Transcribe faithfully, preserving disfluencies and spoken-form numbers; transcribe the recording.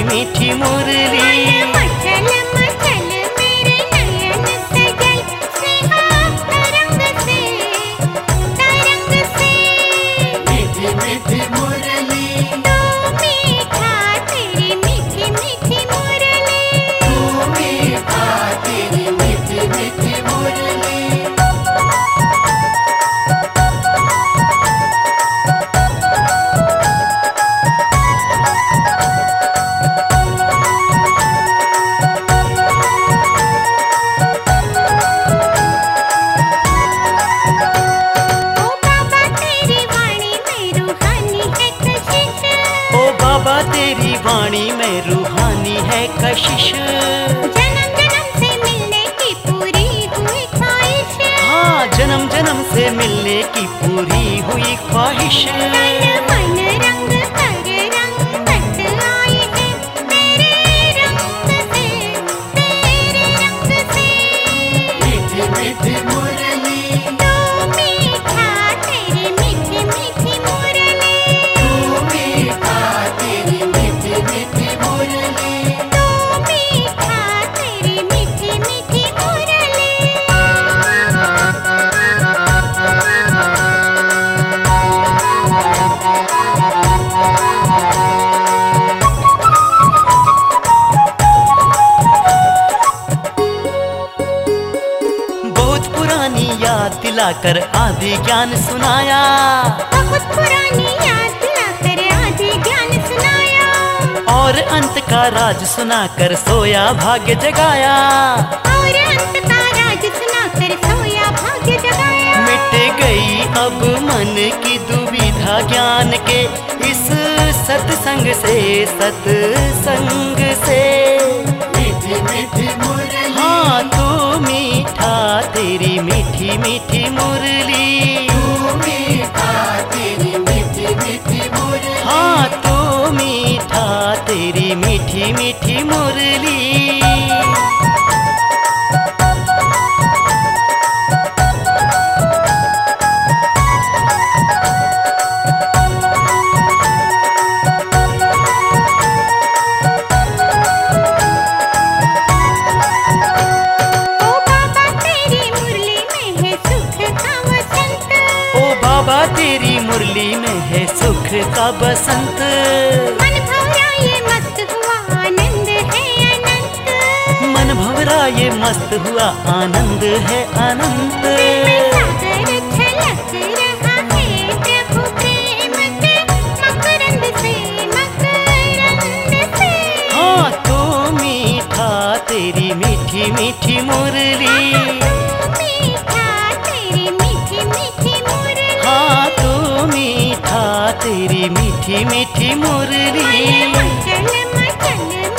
मीठी मुरली। मचल मचल मेरे नयन सजल स्नेहा तरंग से तरंग से। मीठी मीठी मुरली तू मीठा तेरी मीठी मीठी मुरली। तू मीठा तेरी मीठी मीठी मुरली। बाबा तेरी वाणी में रूहानी है कशिश। जन्म जन्म से मिलने की पूरी हुई ख्वाहिश। हाँ जन्म जन्म से मिलने की पूरी हुई ख्वाहिश। तन मन रंग कर रंगत आए हैं तेरे रंग से तेरे रंग से। मीठी मीठी मुरली तू मीठा तेरी मीठी मीठी मुरली। तू मीठा तेरी मीठी मीठी मुरली। तू मीठा तेरी मीठी मीठी मुरली। बहुत पुरानी याद दिलाकर आदि ज्ञान सुनाया। बहुत पुरानी याद दिलाकर आदि ज्ञान सुनाया। और अंत का राज सुनाकर सोया भाग्य जगाया। और अंत का राज सुनाकर सोया भाग्य जगाया। मिट गई अब मन की दुविधा ज्ञान के इस सत्संग से सत्संग से। मीठी मीठी मुरली हाँ तू मीठा तेरी मीठी मीठी मुरली। तू मीठा तेरी मीठी मीठी मुरली। हाँ तू मीठा तेरी मीठी मीठी मुरली। बाबा तेरी मुरली में है सुख का बसंत। मन भवरा ये मस्त हुआ आनंद है अनंत। मन भवरा ये मस्त हुआ आनंद है अनंत। दिल में सागर छलक रहा है प्रभु प्रेम के मकरंद से मकरंद से। हाँ तू मीठा तेरी मीठी मीठी मुरली। तेरी मीठी मीठी मुरली। मचल मचल